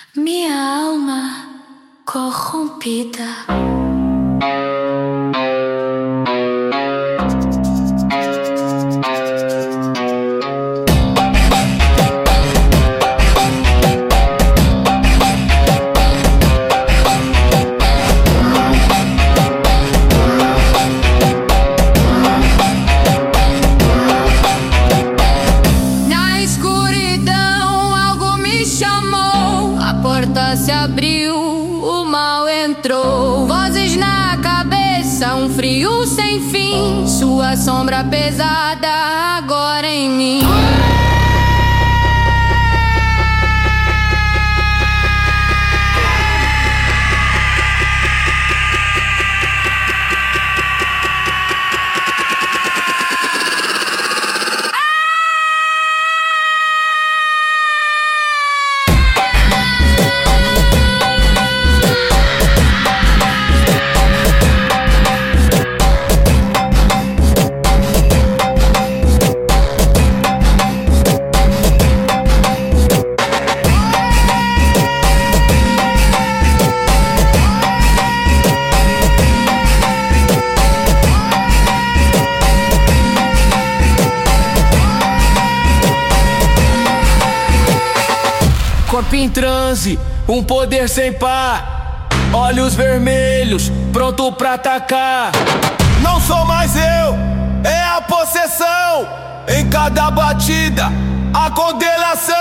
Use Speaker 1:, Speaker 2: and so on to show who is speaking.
Speaker 1: Minha alma corrompida.
Speaker 2: Se abriu, o mal entrou. Vozes na cabeça, um frio sem fim. Sua sombra pesada agora em mim.
Speaker 3: Corpo em transe, um poder sem par. Olhos vermelhos, pronto pra atacar. Não sou mais eu, é a possessão. Em cada batida, a condenação.